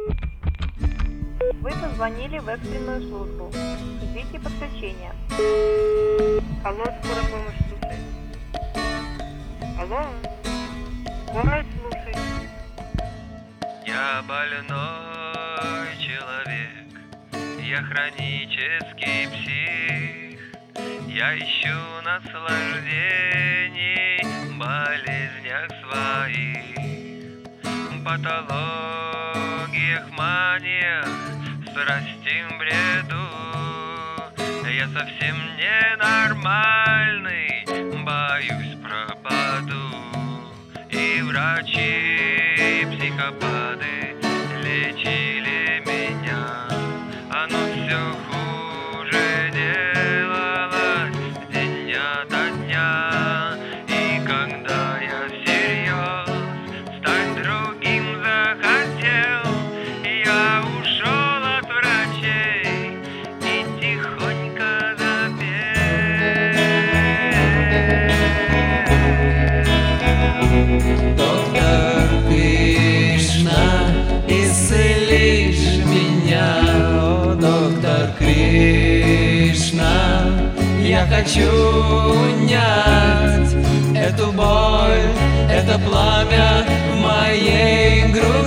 Вы позвонили в экстренную службу. Ждите подключения. Алло, скорая помощь, слушай. Алло, скорая, слушай. Я больной человек, я хронический псих. Я ищу наслаждений в болезнях своих, патологиях, маниях, страсти в бреду. Я совсем ненормальный, боюсь пропаду. И врачи, психопаты лечили меня, оно все хуже делалось день ото дня. И когда я всерьез стать другим захотел, я ушел от врачей и тихонько запел. Доктор Кришна, исцелишь меня, о, доктор Кришна. Я хочу унять эту боль, это пламя в моей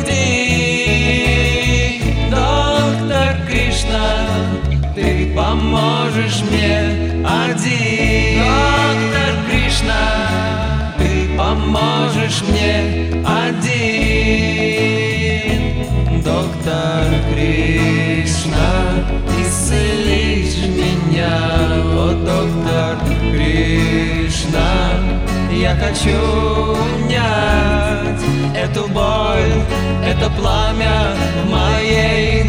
груди. Доктор Кришна, ты поможешь мне один. Доктор Кришна, ты поможешь мне один. Доктор Кришна, исцелишь меня, о, доктор Кришна. Я хочу унять эту боль, это пламя в моей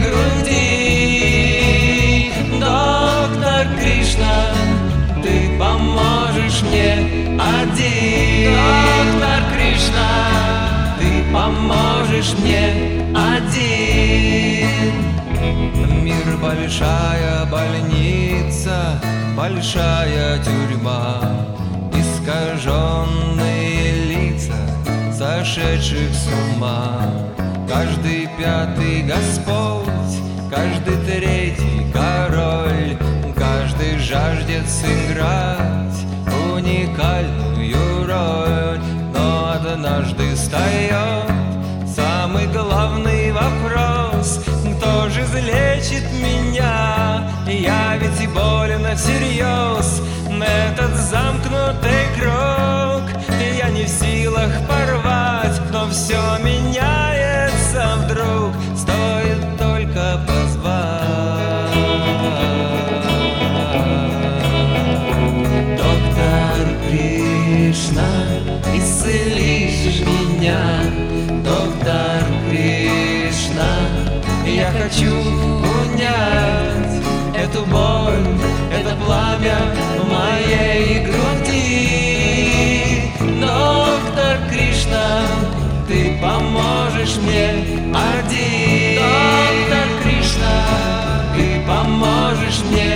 груди. Доктор Кришна, ты поможешь мне один. Доктор Кришна, ты поможешь мне один. Мир большая больница, большая тюрьма, искаженные лица сошедших с ума. Каждый пятый Господь, каждый третий король, каждый жаждет сыграть уникальную роль. Но однажды встает самый главный вопрос: кто же излечит меня? Я ведь и болен всерьез. Этот замкнутый круг я не в силах порвать, но все меняется вдруг, стоит только позвать. Доктор Кришна, исцелишь меня, доктор Кришна. Я хочу унять эту боль, это пламя в моей груди. Доктор Кришна, ты поможешь мне один. Доктор Кришна, ты поможешь мне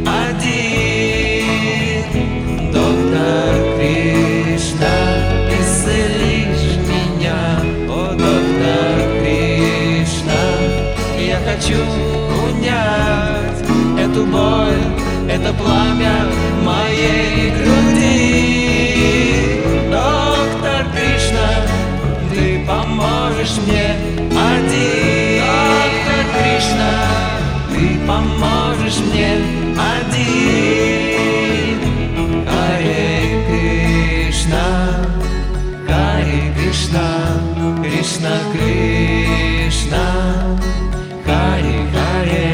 один. Доктор Кришна, исцелишь меня, о, доктор Кришна. Я хочу унять эту боль, это пламя в моей груди. Доктор Кришна, ты поможешь мне один. Доктор Кришна, ты поможешь мне один. Харе Кришна, Харе Кришна, Кришна Кришна, Харе Харе.